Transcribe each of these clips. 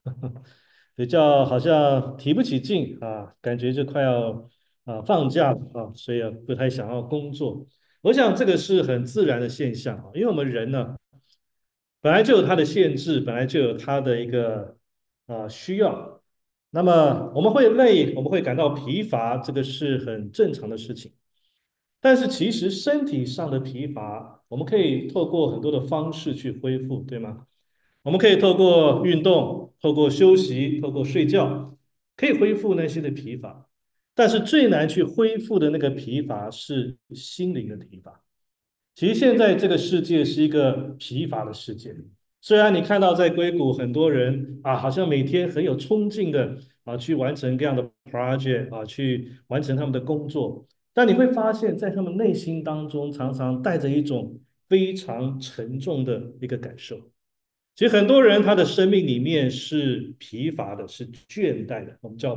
比较好像提不起劲啊，感觉就快要放假了啊，所以不太想要工作。我想这个是很自然的现象啊，因为我们人呢本来就有它的限制，本来就有它的一个需要。那么我们会累，我们会感到疲乏，这个是很正常的事情。但是其实身体上的疲乏，我们可以透过很多的方式去恢复，对吗？我们可以透过运动、透过休息、透过睡觉，可以恢复那些的疲乏。但是最难去恢复的那个疲乏是心灵的疲乏。其实现在这个世界是一个疲乏的世界。虽然你看到在硅谷很多人好像每天很有冲劲的去完成各样的 project 去完成他们的工作，但你会发现在他们内心当中常常带着一种非常沉重的一个感受。其实很多人他的生命里面是疲乏的，是倦怠的，我们叫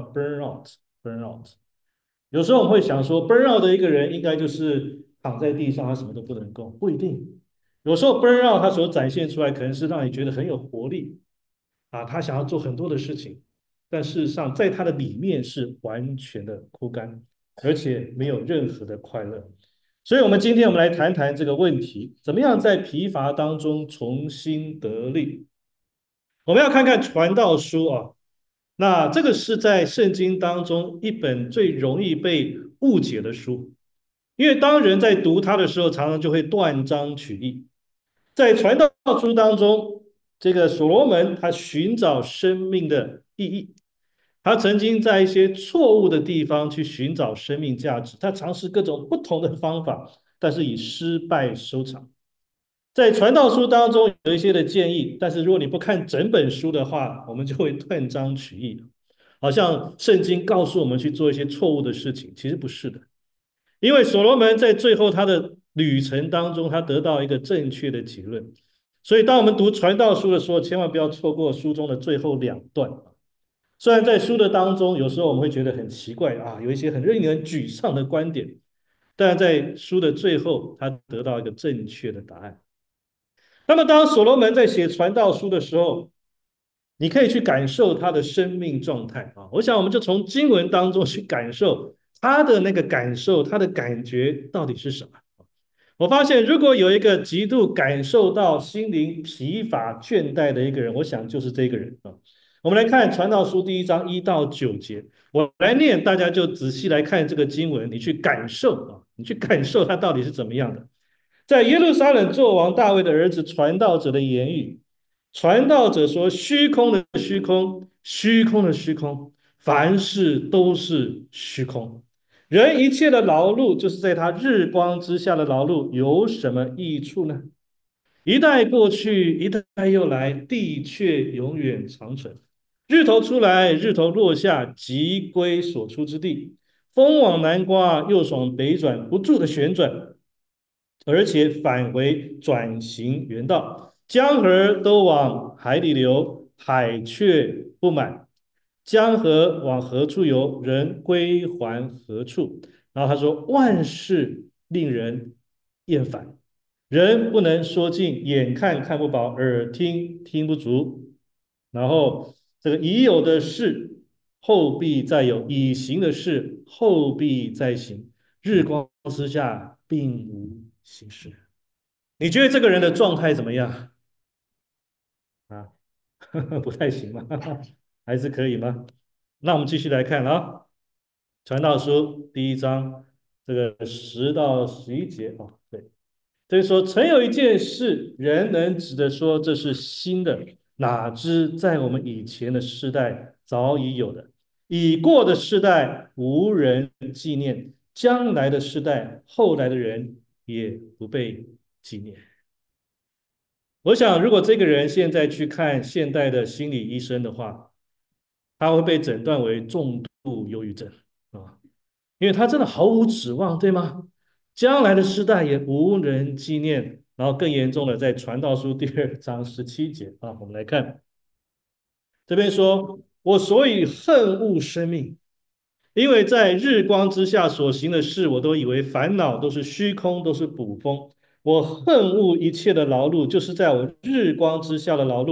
burnout。有时候我们会想说，burnout 的一个人应该就是躺在地上，他什么都不能够，不一定。有时候 burnout 他所展现出来，可能是让你觉得很有活力他想要做很多的事情，但事实上在他的里面是完全的枯干，而且没有任何的快乐。所以，我们今天来谈谈这个问题：怎么样在疲乏当中重新得力？我们要看看传道书那这个是在圣经当中一本最容易被误解的书，因为当人在读它的时候，常常就会断章取义。在传道书当中，这个所罗门他寻找生命的意义，他曾经在一些错误的地方去寻找生命价值，他尝试各种不同的方法，但是以失败收场。在传道书当中有一些的建议，但是如果你不看整本书的话，我们就会断章取义，好像圣经告诉我们去做一些错误的事情，其实不是的。因为所罗门在最后他的旅程当中，他得到一个正确的结论。所以，当我们读传道书的时候，千万不要错过书中的最后两段。虽然在书的当中，有时候我们会觉得很奇怪有一些很令人沮丧的观点，但在书的最后，他得到一个正确的答案。那么，当所罗门在写传道书的时候，你可以去感受他的生命状态我想，我们就从经文当中去感受他的那个感受，他的感觉到底是什么。我发现，如果有一个极度感受到心灵疲乏倦怠的一个人，我想就是这个人我们来看《传道书》第1章1到9节，我来念，大家就仔细来看这个经文，你去感受你去感受它到底是怎么样的。在耶路撒冷作王大卫的儿子传道者的言语，传道者说：虚空的虚空，虚空的虚空，凡事都是虚空。人一切的劳碌，就是在他日光之下的劳碌，有什么益处呢？一代过去，一代又来，地却永远长存。日头出来，日头落下，即归所出之地。风往南刮，又往北转，不住的旋转，而且返回转型原道。江河都往海里流，海却不满。江河往何处游，人归还何处？然后他说：万事令人厌烦，人不能说尽，眼看看不饱，耳听听不足。然后这个已有的事后必再有，已行的事后必再行。日光之下并无新事。你觉得这个人的状态怎么样啊？不太行吗？还是可以吗？那我们继续来看传道书第1章这个10到11节对，就是说，曾有一件事，人能指着说这是新的，哪知在我们以前的世代早已有的，已过的世代无人纪念，将来的世代后来的人也不被纪念。我想，如果这个人现在去看现代的心理医生的话，他会被诊断为重度忧郁症啊，因为他真的毫无指望，对吗？将来的世代也无人纪念。然后更严重的，在传道书第2章17节我们来看这边说：我所以恨恶生命，因为在日光之下所行的事，我都以为烦恼都是虚空，都是捕风。我恨恶一切的劳碌，就是在我日光之下的劳碌，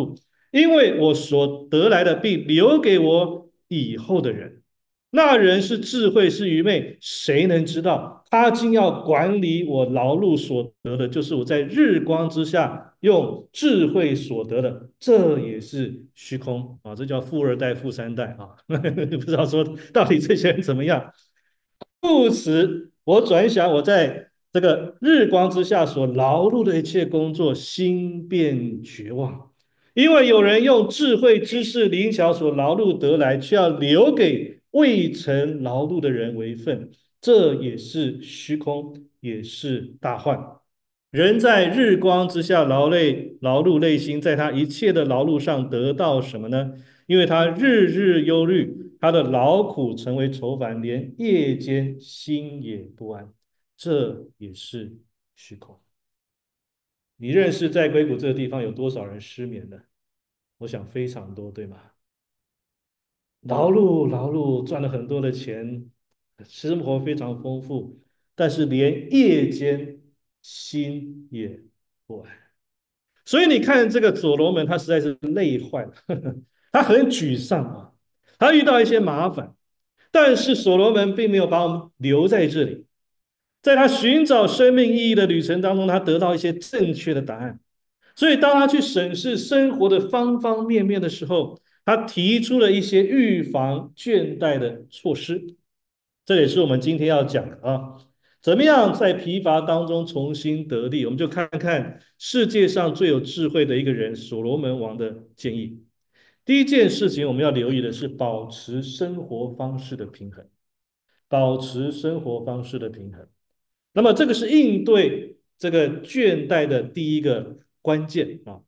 因为我所得来的必留给我以后的人。那人是智慧是愚昧，谁能知道？他竟要管理我劳碌所得的，就是我在日光之下用智慧所得的，这也是虚空啊！这叫富二代、富三代啊！不知道说到底这些人怎么样？故此，我转想我在这个日光之下所劳碌的一切工作，心变绝望，因为有人用智慧、知识、灵巧所劳碌得来，却要留给未曾劳碌的人为分，这也是虚空，也是大患。人在日光之下劳累、劳碌内心，在他一切的劳碌上得到什么呢？因为他日日忧虑，他的劳苦成为愁烦，连夜间心也不安，这也是虚空。你认识在硅谷这个地方有多少人失眠的？我想非常多，对吗？劳碌劳碌，赚了很多的钱，生活非常丰富，但是连夜间心也不安。所以你看这个所罗门，他实在是累坏了，他很沮丧啊，他遇到一些麻烦，但是所罗门并没有把我们留在这里，在他寻找生命意义的旅程当中，他得到一些正确的答案。所以当他去审视生活的方方面面的时候，他提出了一些预防倦怠的措施。这也是我们今天要讲的啊。怎么样在疲乏当中重新得力？我们就看看世界上最有智慧的一个人所罗门王的建议。第一件事情我们要留意的是保持生活方式的平衡，保持生活方式的平衡。那么这个是应对这个倦怠的第一个关键啊。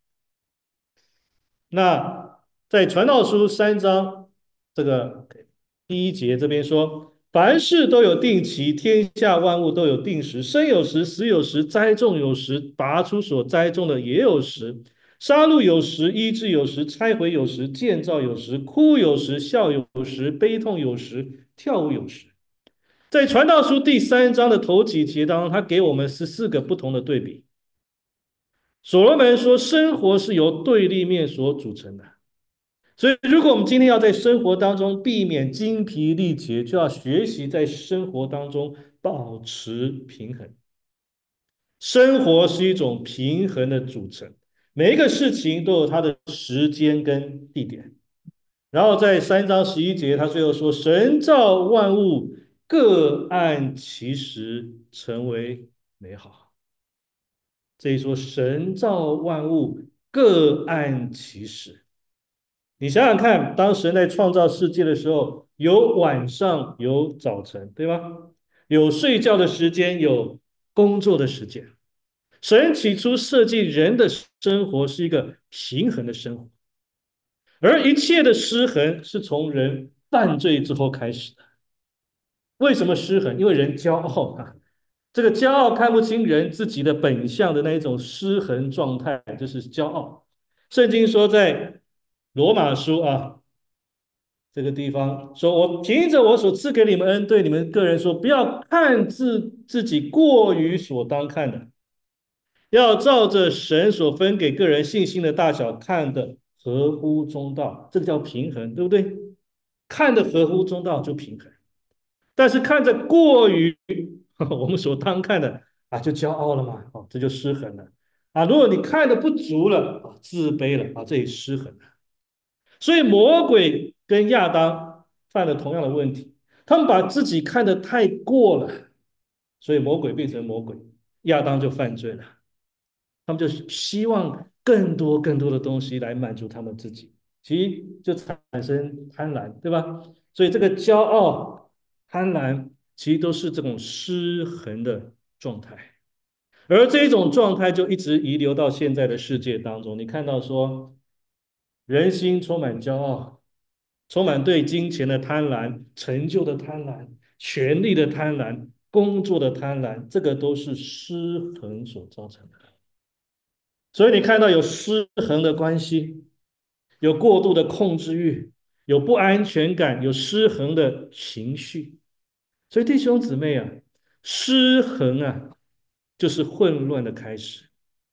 那在传道书3章这个第一节这边说，凡事都有定期，天下万物都有定时，生有时，死有时，栽种有时，拔出所栽种的也有时，杀戮有时，医治有时，拆毁有时，建造有时，哭有时，笑有时，悲痛有时，跳舞有时。在传道书第3章的头几节当中，他给我们14个不同的对比。所罗门说，生活是由对立面所组成的。所以，如果我们今天要在生活当中避免精疲力竭，就要学习在生活当中保持平衡。生活是一种平衡的组成，每一个事情都有它的时间跟地点。然后在3章11节，他最后说：“神造万物，各按其时，成为美好。”这一说，神造万物，各按其时。你想想看，当神在创造世界的时候，有晚上，有早晨，对吗？有睡觉的时间，有工作的时间。神起初设计人的生活是一个平衡的生活，而一切的失衡是从人犯罪之后开始的。为什么失衡？因为人骄傲啊，这个骄傲看不清人自己的本相的那一种失衡状态，就是骄傲。圣经说，在罗马书啊这个地方说，我凭着我所赐给你们恩，对你们个人说，不要看自己过于所当看的，要照着神所分给个人信心的大小看的合乎中道，这个叫平衡，对不对？看的合乎中道就平衡。但是看着过于我们所当看的啊，就骄傲了嘛，哦，这就失衡了啊。如果你看的不足了啊，自卑了啊，这也失衡了。所以魔鬼跟亚当犯了同样的问题，他们把自己看得太过了，所以魔鬼变成魔鬼，亚当就犯罪了。他们就希望更多更多的东西来满足他们自己，其实就产生贪婪，对吧？所以这个骄傲、贪婪，其实都是这种失衡的状态，而这一种状态就一直遗留到现在的世界当中。你看到说，人心充满骄傲，充满对金钱的贪婪、成就的贪婪、权力的贪婪、工作的贪婪，这个都是失衡所造成的。所以你看到有失衡的关系，有过度的控制欲，有不安全感，有失衡的情绪。所以弟兄姊妹啊，失衡啊，就是混乱的开始。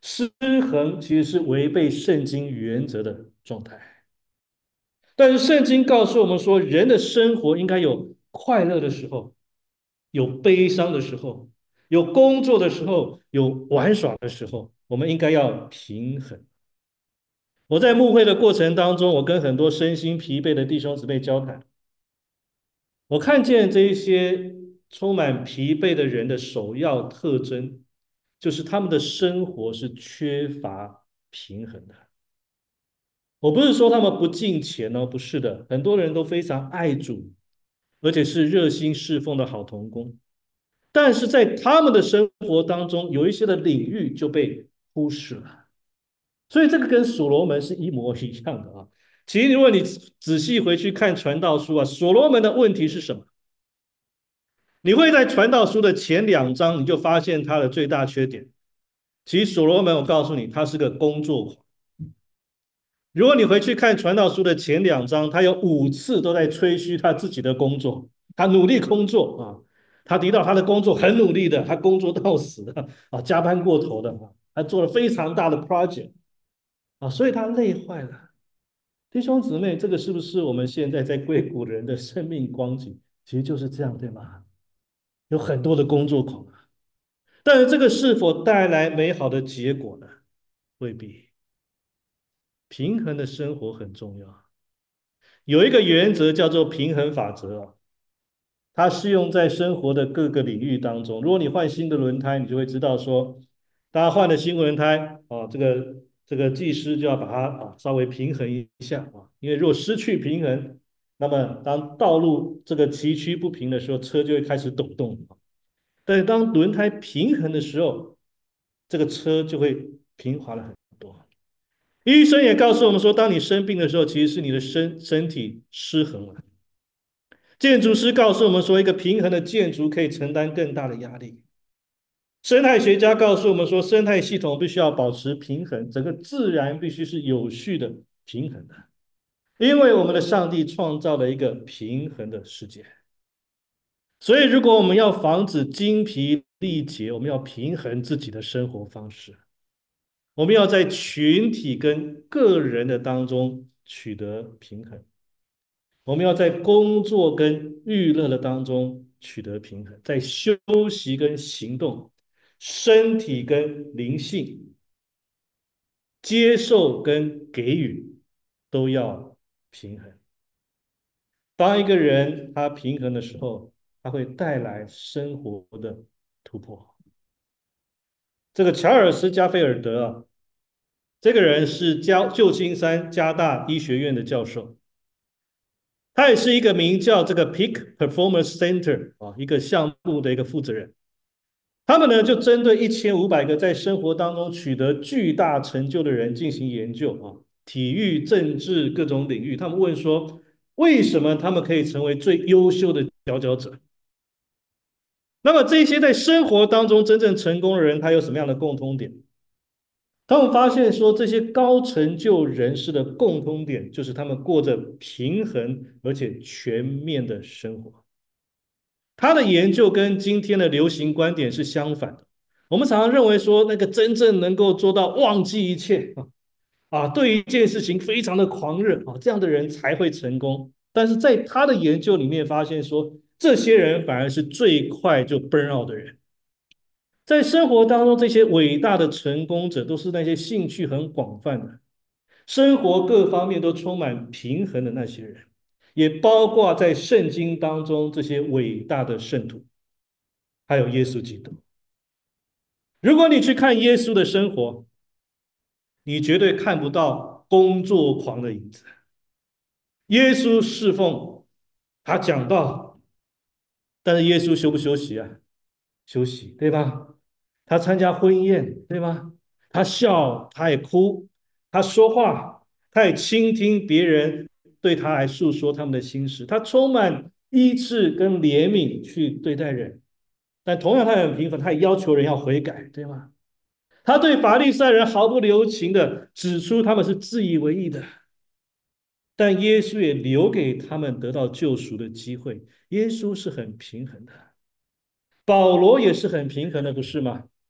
失衡其实是违背圣经原则的状态。但是圣经告诉我们说，人的生活应该有快乐的时候，有悲伤的时候，有工作的时候，有玩耍的时候，我们应该要平衡。我在牧会的过程当中，我跟很多身心疲惫的弟兄姊妹交谈，我看见这一些充满疲惫的人的首要特征，就是他们的生活是缺乏平衡的。我不是说他们不敬钱哦，不是的，很多人都非常爱主，而且是热心侍奉的好童工。但是在他们的生活当中，有一些的领域就被忽视了。所以这个跟所罗门是一模一样的啊。其实如果你仔细回去看传道书啊，所罗门的问题是什么？你会在传道书的前2章你就发现他的最大缺点。其实所罗门，我告诉你，他是个工作狂。如果你回去看传道书的前2章，他有5次都在吹嘘他自己的工作，他努力工作啊，他提到他的工作很努力的，他工作到死的啊，加班过头的啊，他做了非常大的 project 啊，所以他累坏了。弟兄姊妹，这个是不是我们现在在硅谷人的生命光景？其实就是这样，对吗？有很多的工作狂，但是这个是否带来美好的结果呢？未必。平衡的生活很重要。有一个原则叫做平衡法则啊，它适用在生活的各个领域当中。如果你换新的轮胎，你就会知道说，大家换了新轮胎啊，这个技师就要把它稍微平衡一下啊，因为如果失去平衡，那么当道路这个崎岖不平的时候，车就会开始抖动。但是当轮胎平衡的时候，这个车就会平滑了很多。医生也告诉我们说，当你生病的时候，其实是你的身体失衡了。建筑师告诉我们说，一个平衡的建筑可以承担更大的压力。生态学家告诉我们说，生态系统必须要保持平衡，整个自然必须是有序的、平衡的。因为我们的上帝创造了一个平衡的世界，所以如果我们要防止精疲力竭，我们要平衡自己的生活方式，我们要在群体跟个人的当中取得平衡。我们要在工作跟娱乐的当中取得平衡，在休息跟行动、身体跟灵性、接受跟给予都要平衡。当一个人他平衡的时候，他会带来生活的突破。这个乔尔斯·加菲尔德啊，这个人是旧金山加大医学院的教授。他也是一个名叫这个 Peak Performance Center 一个项目的一个负责人。他们呢就针对1500个在生活当中取得巨大成就的人进行研究啊，体育、政治各种领域。他们问说，为什么他们可以成为最优秀的佼佼者？那么这些在生活当中真正成功的人，他有什么样的共通点？他们发现说，这些高成就人士的共通点就是他们过着平衡而且全面的生活。他的研究跟今天的流行观点是相反的。我们常常认为说，那个真正能够做到忘记一切对于一件事情非常的狂热这样的人才会成功。但是在他的研究里面发现说，这些人反而是最快就 burn out 的人。在生活当中，这些伟大的成功者都是那些兴趣很广泛的，生活各方面都充满平衡的那些人，也包括在圣经当中这些伟大的圣徒，还有耶稣基督。如果你去看耶稣的生活，你绝对看不到工作狂的影子。耶稣侍奉，他讲道，但是耶稣休不休息啊？休息，对吧？他参加婚宴，对吗？他笑，他也哭，他说话，他也倾听别人对他来诉说他们的心事，他充满医治跟怜悯去对待人，但同样他也很平凡，他也要求人要悔改，对吗？他对法利赛人毫不留情的指出他们是自以为意的，但耶稣也留给他们得到救赎的机会。耶稣是很平衡的，保罗也是很平衡的，不是吗？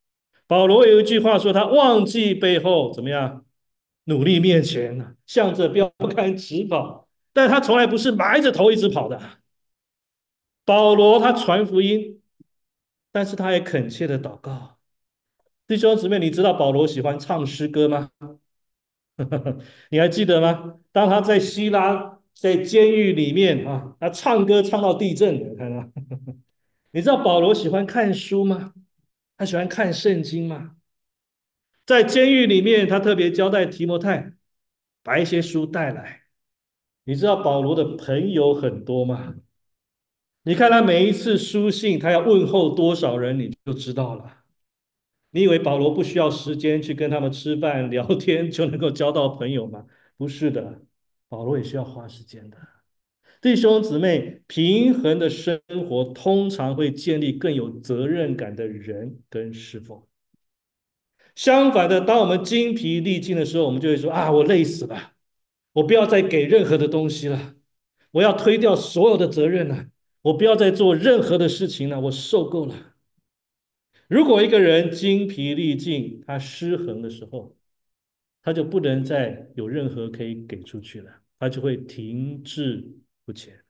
保罗有一句话说，他忘记背后怎么样，努力面前呢，向着标杆直跑。但他从来不是埋着头一直跑的。保罗他传福音，但是他也恳切的祷告。弟兄姊妹，你知道保罗喜欢唱诗歌吗？你还记得吗？当他在希拉在监狱里面啊，他唱歌唱到地震了，看到？你知道保罗喜欢看书吗？他喜欢看圣经吗？在监狱里面，他特别交代提摩太把一些书带来。你知道保罗的朋友很多吗？你看他每一次书信，他要问候多少人，你就知道了。你以为保罗不需要时间去跟他们吃饭聊天就能够交到朋友吗？不是的，保罗也需要花时间的。弟兄姊妹，平衡的生活通常会建立更有责任感的人跟侍奉。相反的，当我们精疲力尽的时候，我们就会说啊，我累死了，我不要再给任何的东西了，我要推掉所有的责任了，我不要再做任何的事情了，我受够了。如果一个人精疲力尽，他失衡的时候，他就不能再有任何可以给出去了，他就会停滞不前。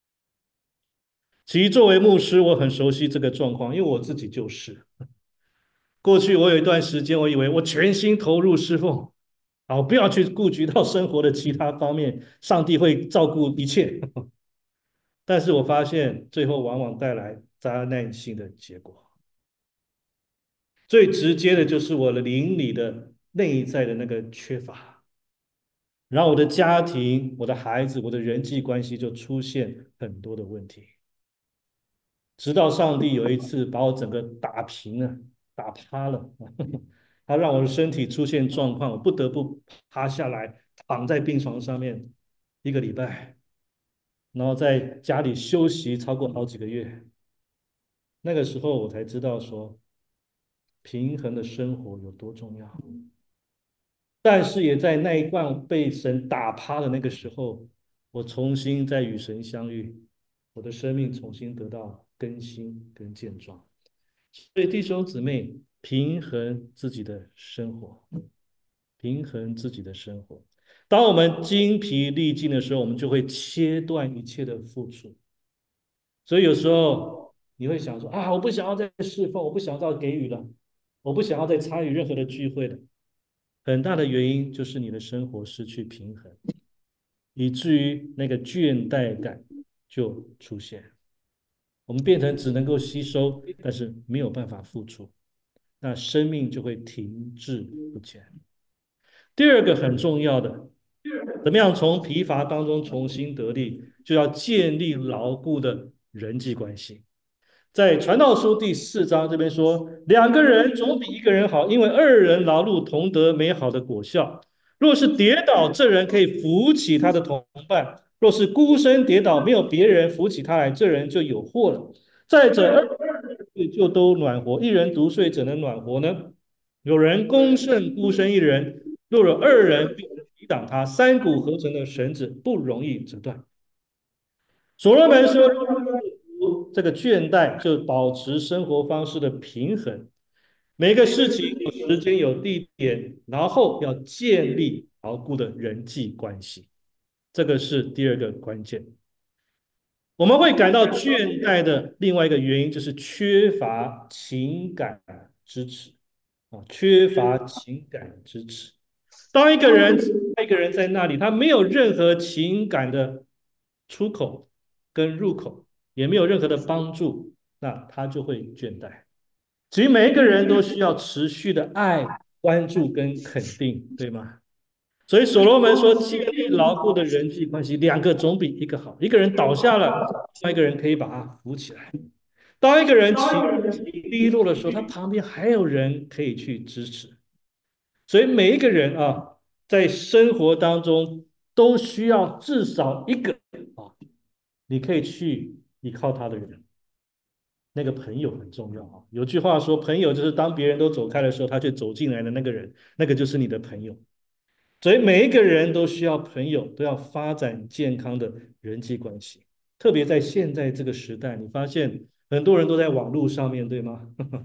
其实作为牧师，我很熟悉这个状况，因为我自己就是。过去我有一段时间，我以为我全心投入侍奉，啊，我不要去顾及到生活的其他方面，上帝会照顾一切。但是我发现最后往往带来灾难性的结果。最直接的就是我的邻里的内在的那个缺乏，然后我的家庭、我的孩子、我的人际关系就出现很多的问题。直到上帝有一次把我整个打平了、打趴了，他让我的身体出现状况，我不得不趴下来，躺在病床上面1个礼拜，然后在家里休息超过好几个月。那个时候我才知道说，平衡的生活有多重要。但是也在那一段被神打趴的那个时候，我重新再与神相遇，我的生命重新得到更新跟健壮。所以弟兄姊妹，平衡自己的生活，平衡自己的生活。当我们精疲力尽的时候，我们就会切断一切的付出。所以有时候你会想说啊，我不想要再侍奉，我不想要再给予了，我不想要再参与任何的聚会了。很大的原因就是你的生活失去平衡，以至于那个倦怠感就出现。我们变成只能够吸收，但是没有办法付出，那生命就会停滞不前。第二个很重要的，怎么样从疲乏当中重新得力，就要建立牢固的人际关系。在传道书第4章这边说，2个人总比一个人好，因为2人劳碌同得美好的果效。若是跌倒，这人可以扶起他的同伴；若是孤身跌倒，没有别人扶起他来，这人就有祸了。再者，2人就都暖和，一人独睡怎能暖和呢？有人攻胜孤身一人，若有2人并抵挡他，3股合成的绳子不容易折断。所罗门说，这个倦怠就保持生活方式的平衡，每个事情有时间有地点，然后要建立牢固的人际关系，这个是第二个关键。我们会感到倦怠的另外一个原因就是缺乏情感支持啊，缺乏情感支持。当一个人在那里，他没有任何情感的出口跟入口，也没有任何的帮助，那他就会倦怠。其实每一个人都需要持续的爱、关注跟肯定，对吗？所以所罗门说，建立牢固的人际关系，2个总比一个好。一个人倒下了，另外一个人可以把他扶起来。当一个人情绪低落的时候，他旁边还有人可以去支持。所以每一个人啊，在生活当中都需要至少一个啊，你可以去依靠他的人。那个朋友很重要啊。有句话说，朋友就是当别人都走开的时候，他却走进来的那个人，那个就是你的朋友。所以每一个人都需要朋友，都要发展健康的人际关系。特别在现在这个时代，你发现很多人都在网络上面对吗？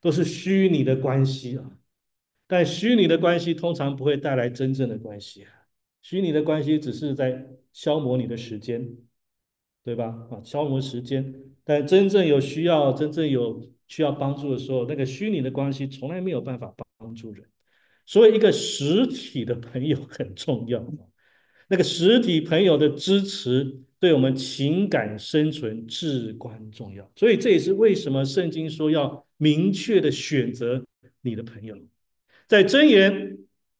都是虚拟的关系啊。但虚拟的关系通常不会带来真正的关系，虚拟的关系只是在消磨你的时间，对吧？消磨时间，但真正有需要、真正有需要帮助的时候，那个虚拟的关系从来没有办法帮助人。所以，一个实体的朋友很重要。那个实体朋友的支持，对我们情感生存至关重要。所以，这也是为什么圣经说要明确的选择你的朋友。在箴言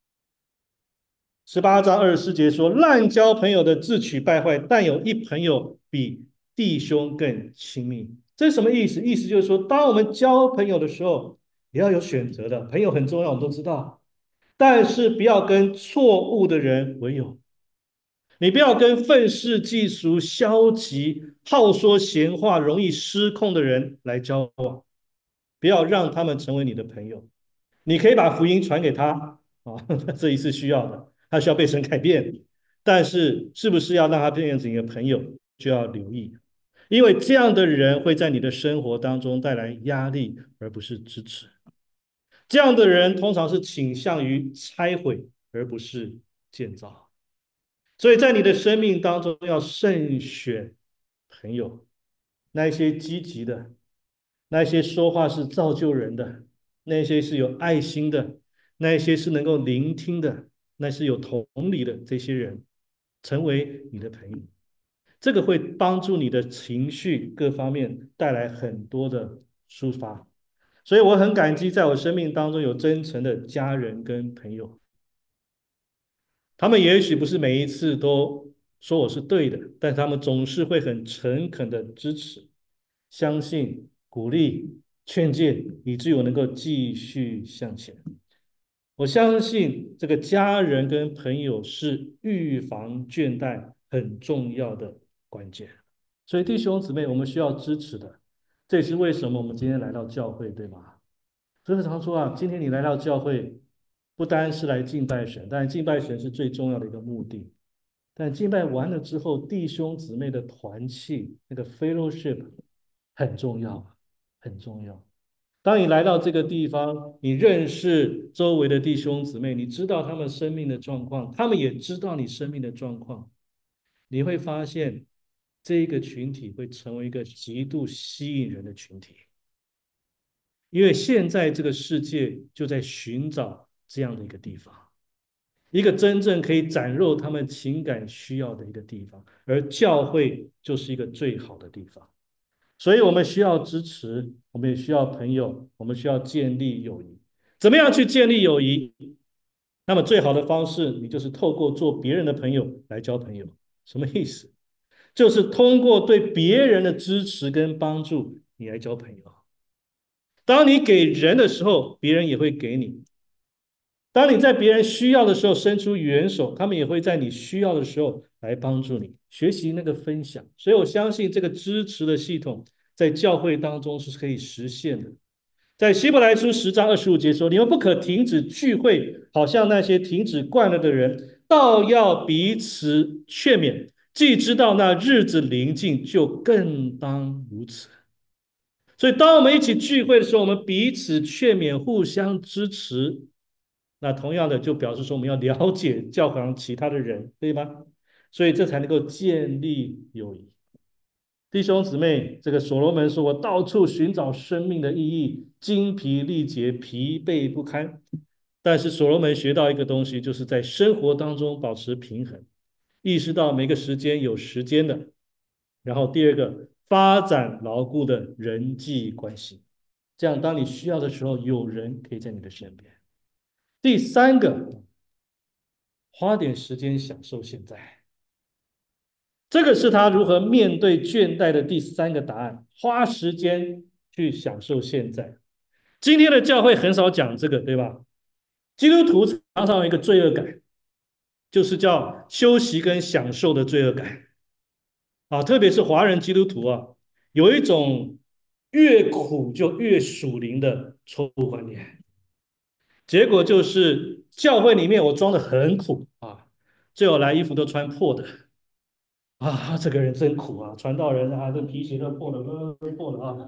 18章24节说：滥交朋友的自取败坏，但有一朋友比弟兄更亲密。这是什么意思？意思就是说，当我们交朋友的时候，也要有选择的。朋友很重要，我们都知道，但是不要跟错误的人为友。你不要跟愤世嫉俗、消极、好说闲话、容易失控的人来交往，不要让他们成为你的朋友。你可以把福音传给他啊，这一次需要的，他需要被神改变，但是是不是要让他变成你的朋友，就要留意，因为这样的人会在你的生活当中带来压力，而不是支持。这样的人通常是倾向于拆毁，而不是建造。所以在你的生命当中要慎选朋友，那一些积极的，那一些说话是造就人的，那些是有爱心的，那一些是能够聆听的，那是有同理的这些人，成为你的朋友，这个会帮助你的情绪各方面带来很多的抒发。所以我很感激，在我生命当中有真诚的家人跟朋友，他们也许不是每一次都说我是对的，但他们总是会很诚恳的支持、相信、鼓励、劝诫，以至于我能够继续向前。我相信这个家人跟朋友是预防倦怠很重要的关键。所以弟兄姊妹，我们需要支持的，这也是为什么我们今天来到教会，对吗？所以常说啊，今天你来到教会，不单是来敬拜神，但敬拜神是最重要的一个目的。但敬拜完了之后，弟兄姊妹的团契，那个 fellowship 很重要，很重要。当你来到这个地方，你认识周围的弟兄姊妹，你知道他们生命的状况，他们也知道你生命的状况，你会发现这一个群体会成为一个极度吸引人的群体。因为现在这个世界就在寻找这样的一个地方，一个真正可以展露他们情感需要的一个地方，而教会就是一个最好的地方。所以我们需要支持，我们也需要朋友，我们需要建立友谊。怎么样去建立友谊？那么最好的方式，你就是透过做别人的朋友来交朋友。什么意思？就是通过对别人的支持跟帮助，你来交朋友。当你给人的时候，别人也会给你；当你在别人需要的时候伸出援手，他们也会在你需要的时候来帮助你。学习那个分享，所以我相信这个支持的系统在教会当中是可以实现的。在希伯来书10章25节说：“你们不可停止聚会，好像那些停止惯了的人，倒要彼此劝勉。既知道那日子临近，就更当如此。”所以，当我们一起聚会的时候，我们彼此劝勉，互相支持。那同样的，就表示说我们要了解教会上其他的人，对吗？所以这才能够建立友谊。弟兄姊妹，这个所罗门说：“我到处寻找生命的意义，精疲力竭，疲惫不堪。”但是所罗门学到一个东西，就是在生活当中保持平衡，意识到每个时间有时间的。然后第二个，发展牢固的人际关系，这样当你需要的时候，有人可以在你的身边。第三个，花点时间享受现在。这个是他如何面对倦怠的第三个答案：花时间去享受现在。今天的教会很少讲这个，对吧？基督徒常常有一个罪恶感，就是叫休息跟享受的罪恶感啊，特别是华人基督徒啊，有一种越苦就越属灵的错误观念。结果就是教会里面我装的很苦啊，最后来衣服都穿破的啊，这个人真苦啊，传道人啊，这皮鞋都破了，都破了啊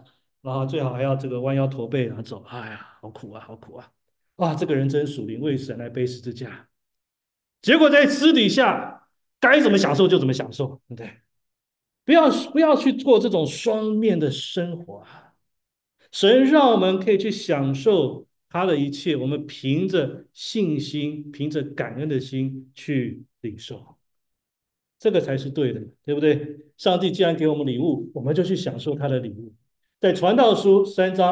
然后最好还要这个弯腰驼背啊走，哎呀，好苦啊，好苦啊！哇，这个人真属灵，为神来背十字架。结果在私底下该怎么享受就怎么享受，对不对？不要去过这种双面的生活啊！神让我们可以去享受他的一切，我们凭着信心，凭着感恩的心去领受，这个才是对的，对不对？上帝既然给我们礼物，我们就去享受他的礼物。在传道书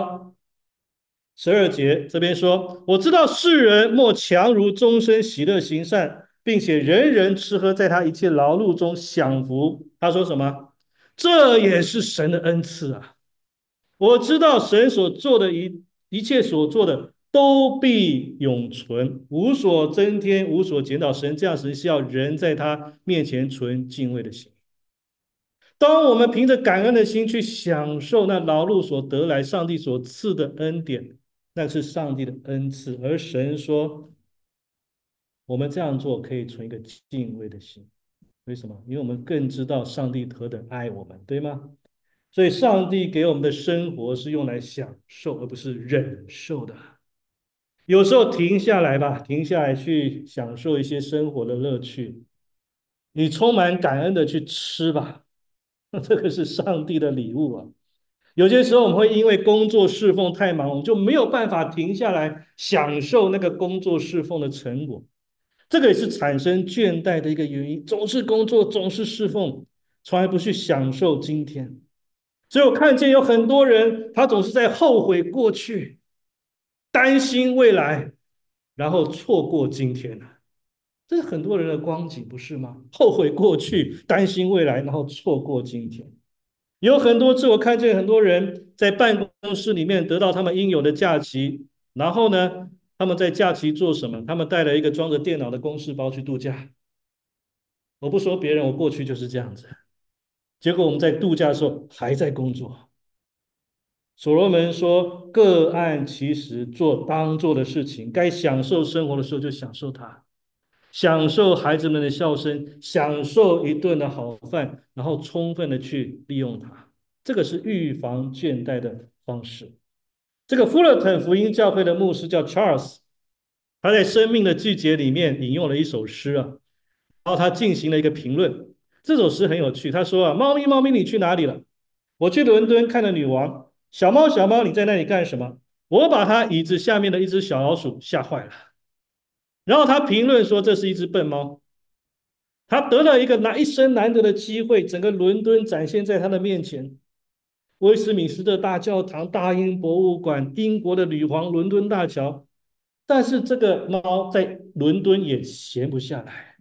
3章12节这边说：“我知道世人莫强如终身喜乐行善，并且人人吃喝，在他一切劳碌中享福。”他说什么？这也是神的恩赐啊！我知道神所做的一切所做的都必永存，无所增添，无所减少。神这样神是要人在他面前存敬畏的心。当我们凭着感恩的心去享受那劳碌所得来上帝所赐的恩典，那是上帝的恩赐。而神说，我们这样做可以存一个敬畏的心。为什么？因为我们更知道上帝何等爱我们，对吗？所以，上帝给我们的生活是用来享受，而不是忍受的。有时候停下来吧，停下来去享受一些生活的乐趣，你充满感恩的去吃吧，这个是上帝的礼物啊。有些时候我们会因为工作侍奉太忙，我们就没有办法停下来享受那个工作侍奉的成果，这个也是产生倦怠的一个原因。总是工作，总是侍奉，从来不去享受今天。所以我看见有很多人，他总是在后悔过去，担心未来，然后错过今天了。这是很多人的光景，不是吗？后悔过去，担心未来，然后错过今天。有很多次，我看见很多人在办公室里面得到他们应有的假期，然后呢，他们在假期做什么？他们带了一个装着电脑的公事包去度假。我不说别人，我过去就是这样子。结果我们在度假的时候还在工作。所罗门说：“各按其时做当做的事情，该享受生活的时候就享受它，享受孩子们的笑声，享受一顿的好饭，然后充分的去利用它。这个是预防倦怠的方式。”这个富勒滕福音教会的牧师叫 Charles，他在《生命的季节》里面引用了一首诗啊，然后他进行了一个评论。这首诗很有趣，他说啊：“猫咪，猫咪，你去哪里了？我去伦敦看了女王。小猫，小猫，你在那里干什么？我把它椅子下面的一只小老鼠吓坏了。”然后他评论说，这是一只笨猫，他得了一生难得的机会，整个伦敦展现在他的面前。威斯敏斯特大教堂、大英博物馆、英国的女皇伦敦大桥，但是这个猫在伦敦也闲不下来。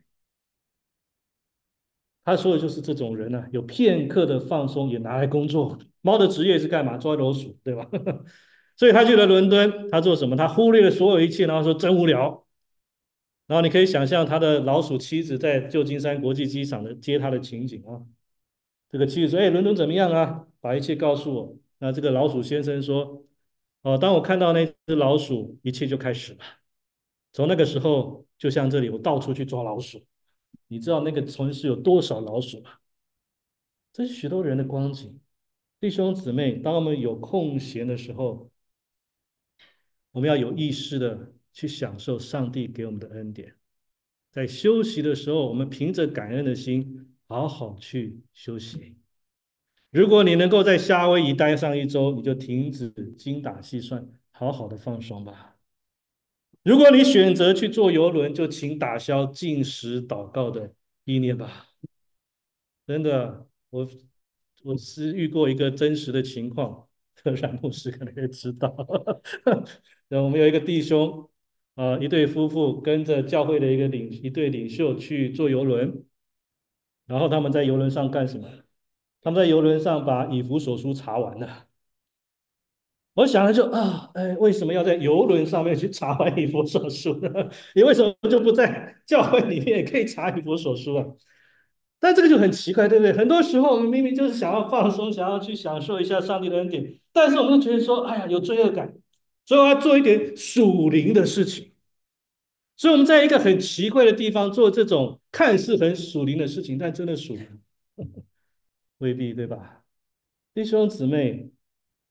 他说的就是这种人呢、有片刻的放松也拿来工作。猫的职业是干嘛？抓老鼠，对吧？所以他去了伦敦，他做什么？他忽略了所有一切，然后说真无聊。然后你可以想象他的老鼠妻子在旧金山国际机场的接他的情景啊。这个妻子说：“哎，伦敦怎么样啊？把一切告诉我。”那这个老鼠先生说：“哦，当我看到那只老鼠，一切就开始了。从那个时候，就像这里，我到处去抓老鼠。你知道那个城市有多少老鼠吗？这是许多人的光景。弟兄姊妹，当我们有空闲的时候，我们要有意识的去享受上帝给我们的恩典。在休息的时候，我们凭着感恩的心，好好去休息。如果你能够在夏威夷待上一周，你就停止精打细算，好好的放松吧。如果你选择去坐游轮，就请打消禁食祷告的意念吧。真的，我是遇过一个真实的情况，特然牧师可能也知道。我们有一个弟兄，一对夫妇跟着教会的一对领袖去坐游轮，然后他们在游轮上干什么？他们在游轮上把以弗所书查完了。我想了就啊，哎，为什么要在游轮上面去查完以弗所书呢？你为什么就不在教会里面也可以查以弗所书啊？但这个就很奇怪，对不对？很多时候我们明明就是想要放松，想要去享受一下上帝的恩典，但是我们就觉得说，哎呀，有罪恶感，所以我要做一点属灵的事情。所以我们在一个很奇怪的地方做这种看似很属灵的事情，但真的属灵未必，对吧？弟兄姊妹，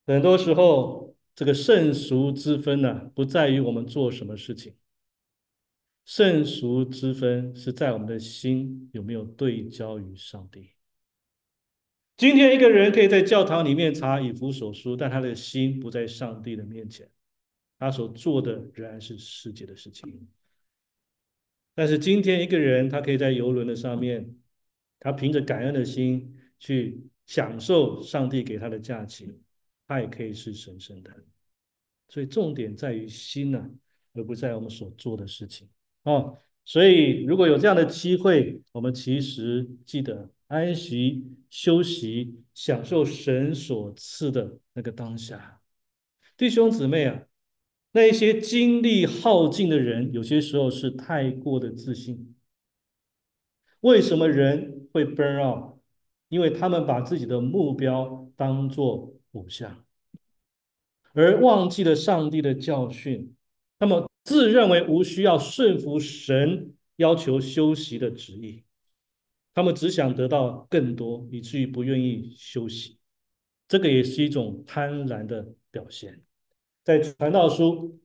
很多时候，这个胜俗之分呢，不在于我们做什么事情，胜俗之分是在我们的心有没有对焦于上帝。今天一个人可以在教堂里面查以弗所书，但他的心不在上帝的面前，他所做的仍然是世界的事情。但是今天一个人，他可以在游轮的上面，他凭着感恩的心去享受上帝给他的假期，他也可以是神圣的。所以重点在于心呢、而不在我们所做的事情哦。所以如果有这样的机会，我们其实记得安息、休息、享受神所赐的那个当下。弟兄姊妹啊，那一些精力耗尽的人，有些时候是太过的自信。为什么人会 burn out？因为他们把自己的目标当作偶像。而忘记了上帝的教训，那么自认为无需要顺服神要求休息的旨意，他们只想得到更多，以至于不愿意休息。这个也是一种贪婪的表现。在传道书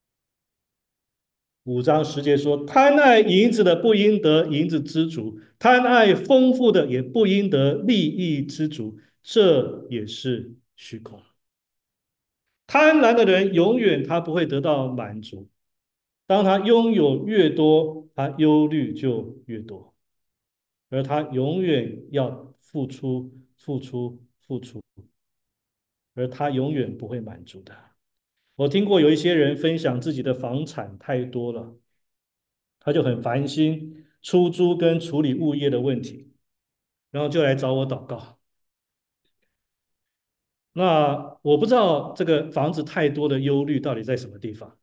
5章10节说：“贪爱银子的不应得银子之主，贪爱丰富的也不应得利益之主，这也是虚空。”贪婪的人永远他不会得到满足，当他拥有越多，他忧虑就越多，而他永远要付出、付出、付出，而他永远不会满足的。我听过有一些人分享自己的房产太多了，他就很烦心出租跟处理物业的问题，然后就来找我祷告。那我不知道这个房子太多的忧虑到底在什么地方。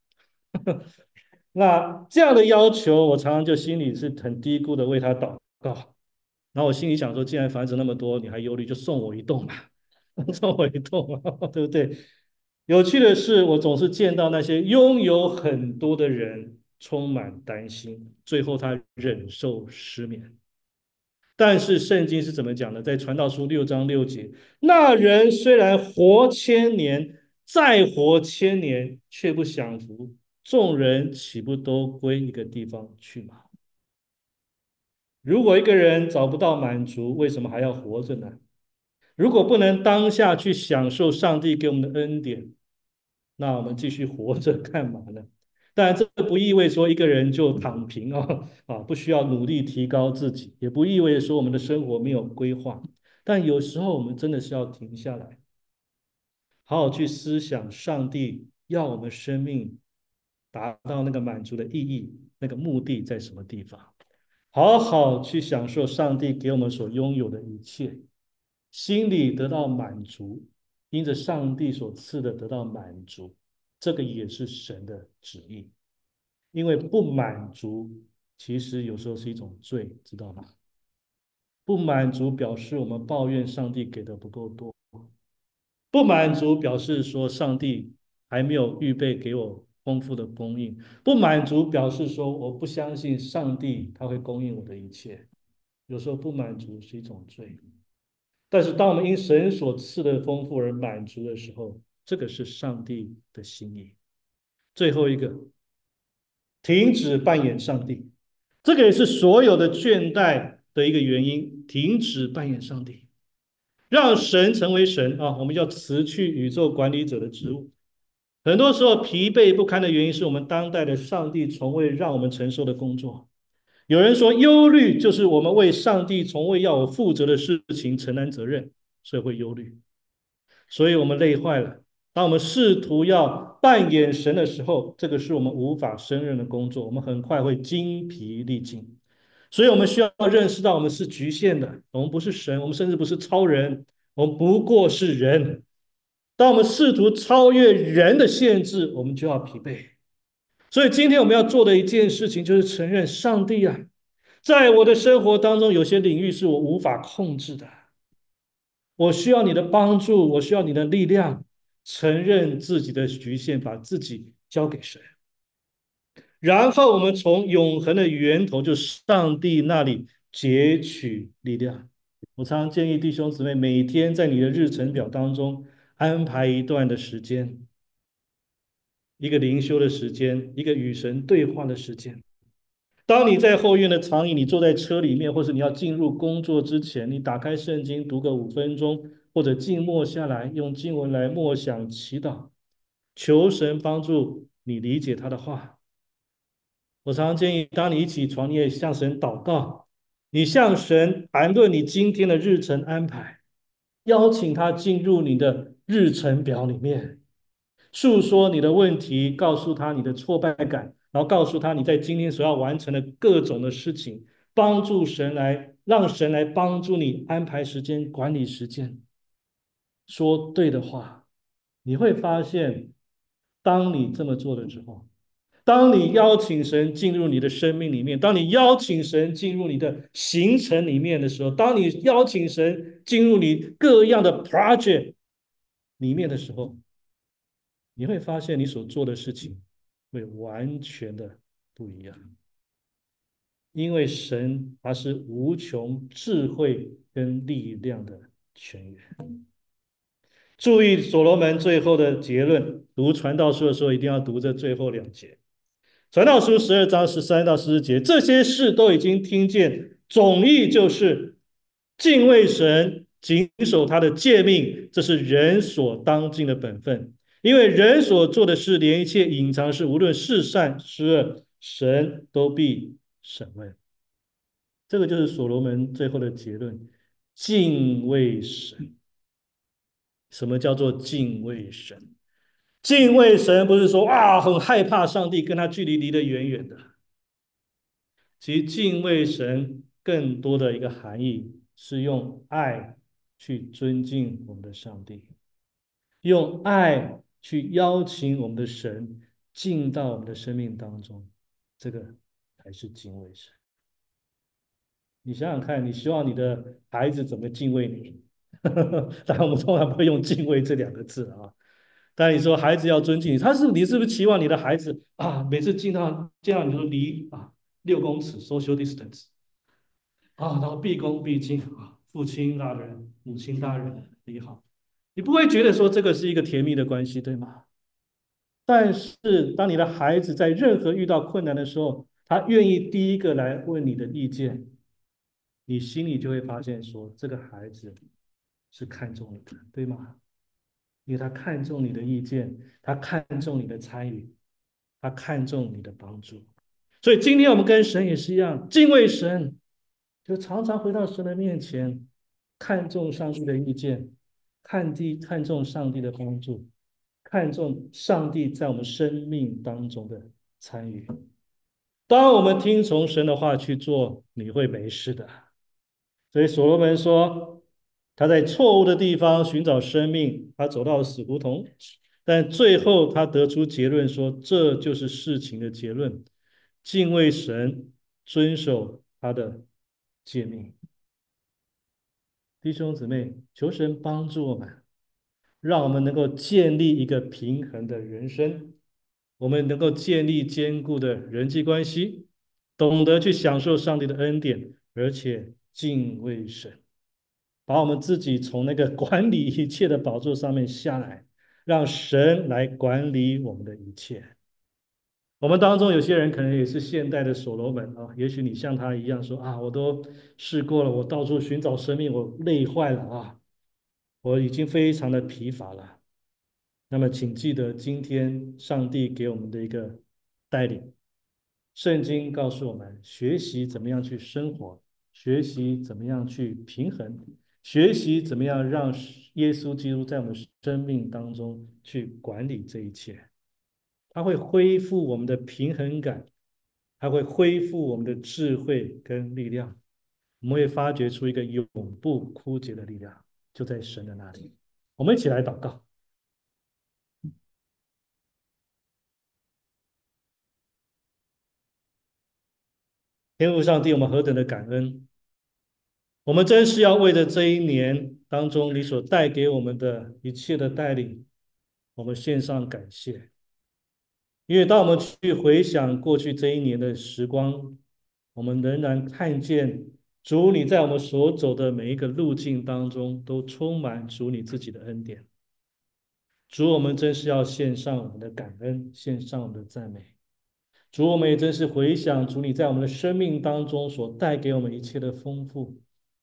那这样的要求，我常常就心里是很低估的，为他祷告。然后我心里想说，既然房子那么多，你还忧虑，就送我一栋吧，送我一栋啊，对不对？有趣的是，我总是见到那些拥有很多的人充满担心，最后他忍受失眠。但是圣经是怎么讲的？在传道书6章6节，那人虽然活千年，再活千年，却不享福，众人岂不都归一个地方去吗？如果一个人找不到满足，为什么还要活着呢？如果不能当下去享受上帝给我们的恩典，那我们继续活着干嘛呢？当然，这不意味说一个人就躺平不需要努力提高自己，也不意味着说我们的生活没有规划。但有时候我们真的是要停下来，好好去思想上帝要我们生命达到那个满足的意义，那个目的在什么地方？好好去享受上帝给我们所拥有的一切，心里得到满足，因着上帝所赐的得到满足，这个也是神的旨意。因为不满足，其实有时候是一种罪，知道吗？不满足表示我们抱怨上帝给的不够多，不满足表示说上帝还没有预备给我丰富的供应，不满足表示说我不相信上帝他会供应我的一切。有时候不满足是一种罪，但是当我们因神所赐的丰富而满足的时候，这个是上帝的心意。最后一个，停止扮演上帝，这个也是所有的倦怠的一个原因。停止扮演上帝，让神成为神啊！我们要辞去宇宙管理者的职务。很多时候疲惫不堪的原因是我们当代的上帝从未让我们承受的工作。有人说，忧虑就是我们为上帝从未要我负责的事情承担责任，所以会忧虑。所以我们累坏了。当我们试图要扮演神的时候，这个是我们无法胜任的工作，我们很快会精疲力尽。所以我们需要认识到我们是局限的，我们不是神，我们甚至不是超人，我们不过是人。当我们试图超越人的限制，我们就要疲惫。所以今天我们要做的一件事情，就是承认上帝啊，在我的生活当中，有些领域是我无法控制的。我需要你的帮助，我需要你的力量，承认自己的局限，把自己交给神，然后我们从永恒的源头，就是上帝那里截取力量。我常常建议弟兄姊妹，每天在你的日程表当中安排一段的时间，一个灵修的时间，一个与神对话的时间。当你在后院的长椅，你坐在车里面，或是你要进入工作之前，你打开圣经读个5分钟，或者静默下来，用经文来默想祈祷，求神帮助你理解他的话。我常常建议，当你一起床，你也向神祷告，你向神谈论你今天的日程安排，邀请他进入你的日程表里面，诉说你的问题，告诉他你的挫败感，然后告诉他你在今天所要完成的各种的事情，帮助神来，让神来帮助你安排时间、管理时间，说对的话。你会发现，当你这么做了之后，当你邀请神进入你的生命里面，当你邀请神进入你的行程里面的时候，当你邀请神进入你各样的 project 里面的时候，你会发现你所做的事情会完全的不一样，因为神他是无穷智慧跟力量的泉源。注意所罗门最后的结论，读传道书的时候一定要读这最后2节。传道书12章13到14节，这些事都已经听见，总意就是敬畏神，谨守他的诫命，这是人所当尽的本分。因为人所做的事，连一切隐藏事，无论是善是恶，神都必审问。这个就是所罗门最后的结论：敬畏神。什么叫做敬畏神？敬畏神不是说啊很害怕上帝，跟他距离离得远远的。其实敬畏神更多的一个含义是用爱去尊敬我们的上帝，用爱去邀请我们的神进到我们的生命当中，这个才是敬畏神。你想想看，你希望你的孩子怎么敬畏你？当然，我们通常不会用"敬畏"这2个字啊。但你说孩子要尊敬你，你是不是期望你的孩子啊，每次见到你都离6公尺 social distance 啊，然后毕恭毕敬啊，父亲大人、母亲大人你好，你不会觉得说这个是一个甜蜜的关系，对吗？但是当你的孩子在任何遇到困难的时候，他愿意第一个来问你的意见，你心里就会发现说，这个孩子是看重你的，对吗？因为他看重你的意见，他看重你的参与，他看重你的帮助。所以今天我们跟神也是一样，敬畏神，就常常回到神的面前，看重上帝的意见，看重上帝的帮助，看重上帝在我们生命当中的参与。当我们听从神的话去做，你会没事的。所以所罗门说，他在错误的地方寻找生命，他走到死胡同，但最后他得出结论说，这就是事情的结论：敬畏神，遵守他的诫命。弟兄姊妹，求神帮助我们，让我们能够建立一个平衡的人生，我们能够建立坚固的人际关系，懂得去享受上帝的恩典，而且敬畏神。把我们自己从那个管理一切的宝座上面下来，让神来管理我们的一切。我们当中有些人可能也是现代的所罗门啊，也许你像他一样说啊，我都试过了，我到处寻找生命，我累坏了啊，我已经非常的疲乏了。那么，请记得今天上帝给我们的一个带领。圣经告诉我们，学习怎么样去生活，学习怎么样去平衡，学习怎么样让耶稣基督在我们生命当中去管理这一切。它会恢复我们的平衡感，它会恢复我们的智慧跟力量。我们会发掘出一个永不枯竭的力量，就在神的那里。我们一起来祷告。天父上帝，我们何等的感恩！我们真是要为着这一年当中你所带给我们的一切的带领，我们献上感谢。因为当我们去回想过去这一年的时光，我们仍然看见主你在我们所走的每一个路径当中，都充满主你自己的恩典。 主，我们真是要献上我们的感恩，献上我们的赞美。主，我们也真是回想主你在我们的生命当中所带给我们一切的丰富，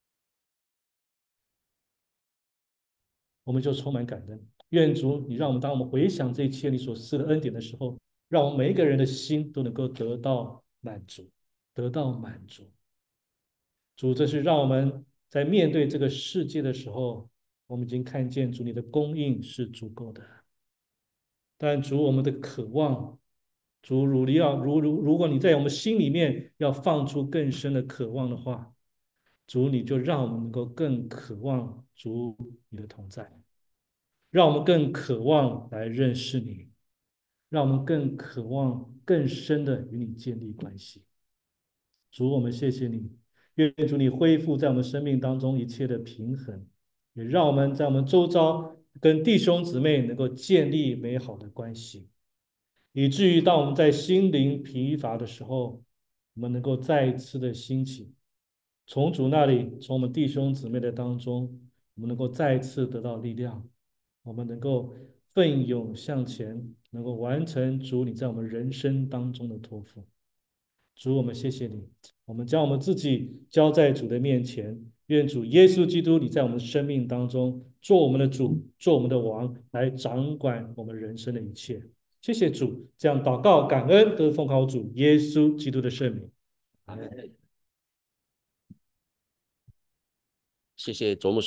我们就充满感恩。愿主你让我们当我们回想这一切你所赐的恩典的时候，让我们每一个人的心都能够得到满足，得到满足。主，这是让我们在面对这个世界的时候，我们已经看见主你的供应是足够的。但主，我们的渴望，主如你要如果你在我们心里面要放出更深的渴望的话，主你就让我们能够更渴望主你的同在，让我们更渴望来认识你，让我们更渴望更深的与你建立关系。主，我们谢谢你，愿主你恢复在我们生命当中一切的平衡，也让我们在我们周遭跟弟兄姊妹能够建立美好的关系，以至于当我们在心灵疲乏的时候，我们能够再一次的兴起，从主那里，从我们弟兄姊妹的当中，我们能够再一次得到力量，我们能够奋勇向前，能够完成主你在我们人生当中的托付。主，我们谢谢你，我们将我们自己交在主的面前，愿主耶稣基督你在我们生命当中做我们的主，做我们的王，来掌管我们人生的一切。谢谢主，这样祷告感恩都是奉靠主耶稣基督的圣名。阿门。 谢谢卓牧师。